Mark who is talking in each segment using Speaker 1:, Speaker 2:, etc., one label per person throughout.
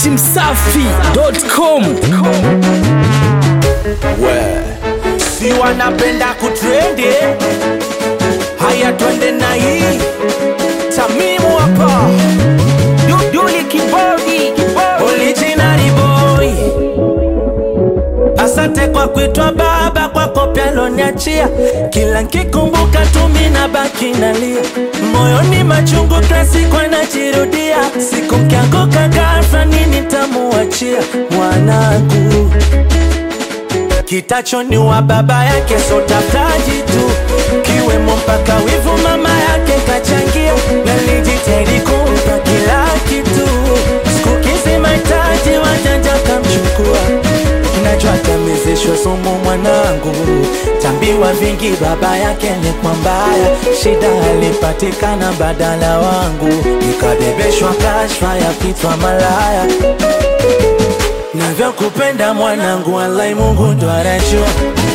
Speaker 1: datimsafi.com.
Speaker 2: Si wanapenda kutrendi, haya twende na hii Tamimu hapa Duduli Kibodi Original boy. Asante kwa kuitwa baba, kwa kopya loniachia. Kila nkikumbuka tumi na baki nalia. Moyoni machungu klasiko najirudia. Siku mkianguka ghafla nini tamuachia mwanangu. Kitachoni wa baba yake so taftaji tu. Kiwemo mpaka wivu mama yake kachangia. Nalijitahidi kumpa kila kitu. Siku kizi mahitaji wajanja kamchukua. Najua tamezeshwa somo mwanangu. Tambiwa vingi baba yake ni kwa mbaya. Shida alipatikana badala wangu. Nikabebeshwa kashfa ya kitwa malaya. Navyo kupenda mwanangu, wallahi Mungu ndo anajua.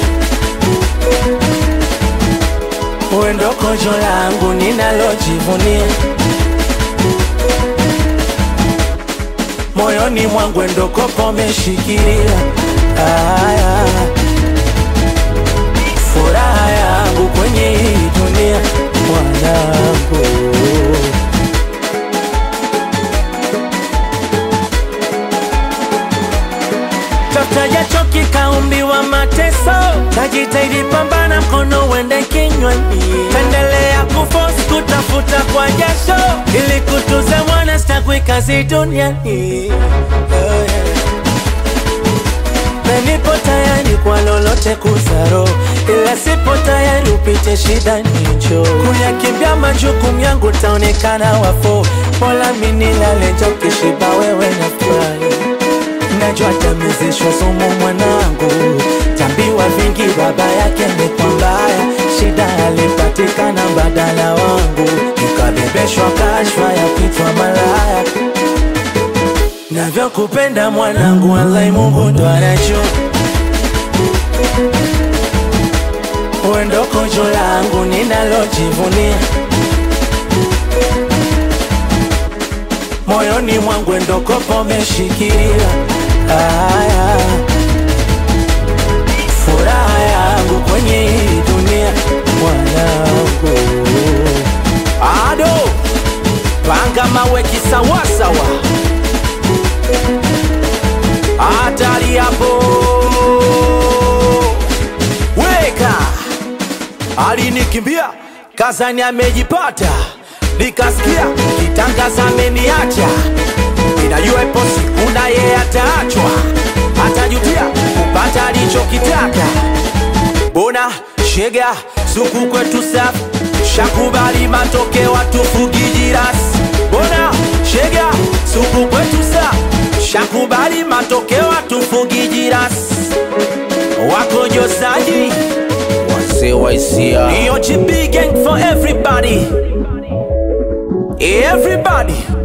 Speaker 2: Wewe ndo kojo langu ninalojivunia. Moyoni mwangu ndo kopo meshikilia. Furaha yangu kwenye hii dunia mwanangu. Taja choki kaumbiwa mateso. Tajitahidi pambana mkono uende kinywani. Tendelea kuforce kutafuta kwa jasho. Ili kutuze mwana stakwi kazi duniani. Nipo tayari kwa lolote kuzaro. Ila sipo tayari upite shida nicho. Kuyakimbia majukumu yangu taonekana wafo. Mola minilale njoki shiba wewe na furahi. Najua tamezeshwa somo mwanangu. Tambiwa vingi baba yake ni kwa mbaya. Shida alipatikana badala wangu. Nikabebeshwa kashfa ya kitwa malaya. Navyo kupenda mwanangu, wallahi Mungu ndo anajua. Wewe ndo kojo langu ninalojivunia. Moyoni mwangu ndo kopo meshikilia. Furaha yangu kwenye hii dunia mwanangu. Ado panga mawe kisawasawa. Hatari hapo. Weka alinikimbia kazani amejipata. Nikasikia kitangaza ameniacha. Ninajua ipo siku na yeye ataachwa. Atajutia kupata alichokitaka. Bona shega suku kwetu safi. Shakubali matokeo atufugi jirasi. Bona shega suku kwetu safi. Shakubali matokeo atufugi jirasi. Wako josaji wase waisia. EOGB gang for everybody. Everybody